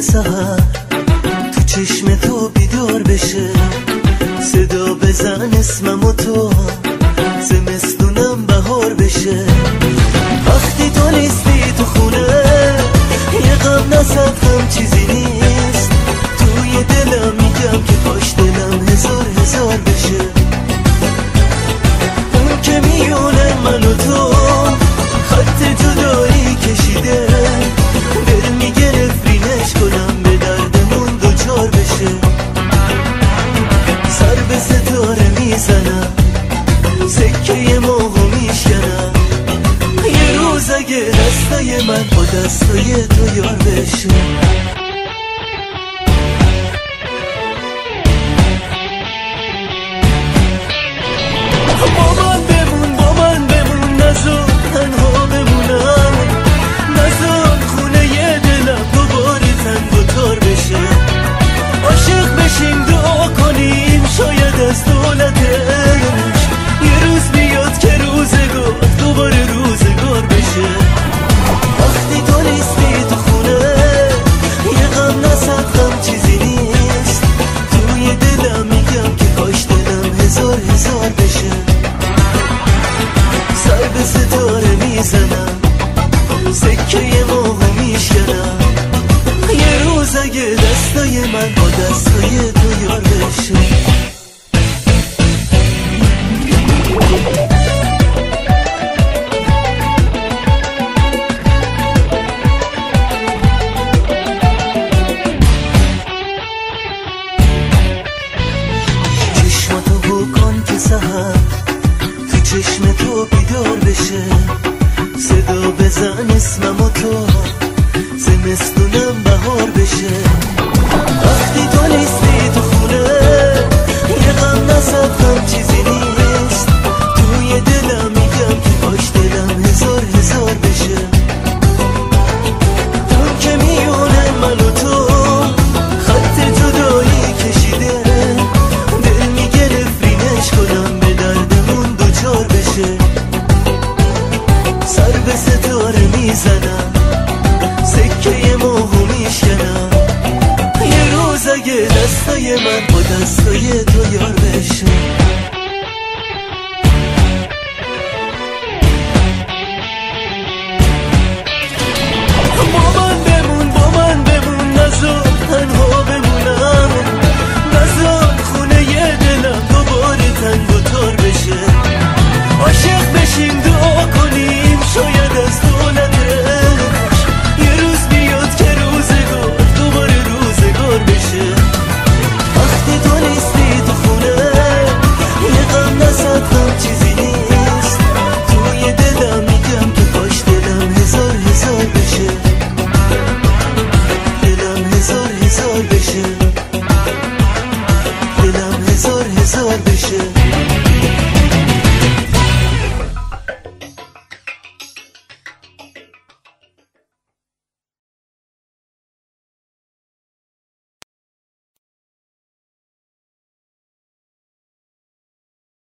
سحر تو چشم تو بیدار بشه، صدا بزن اسمم و تو زمستونم بهار بشه. وقتی تو نیستی تو خونه یه غم نصد غم چیزی نیست، توی دلم میگم که کاش دلم هزار هزار بشه. اون که میونه من و تو خط جدایی کشیده، دل میگه نفرینش کنم به دردمون دوچار بشه. سر به ستاره میزنم، سکه ماهو میشکنم، یه روز اگه دستای من با دستای تو یار بشه. با من بمون نذار تنها بمونم، نذار خونه یه دلم دوباره تنگ و تار بشه. عاشق بشیم دعا کنیم شاید از دولتش یه روز بیاد که روزگار دوباره روزگار بشه. وقتی تو نیستی تو خونه یه غم نصد غم چیزی نیست، توی دلم میگم که کاش دلم هزار هزار بشه. سر به ستاره میزنم، سکه ماهو میشکنم، یه روز اگه دستای من با دستای تو یار بشه. چشماتو بکن که سحر تو چشم تو بیدار بشه، صدا بزن اسمم و تو زمستونم بهار بشه. وقتی تو نیستی تو خونه یه غم نصد غم چیزی نیست، توی دلم میگم که کاش دلم هزار هزار بشه. اون که میونه من و تو خط جدایی کشیده، دل میگه نفرینش کنم به دردمون دوچار بشه. سر به ستاره میزنم، سکه ماهو میشکنم، یه روز اگه دستای من با دست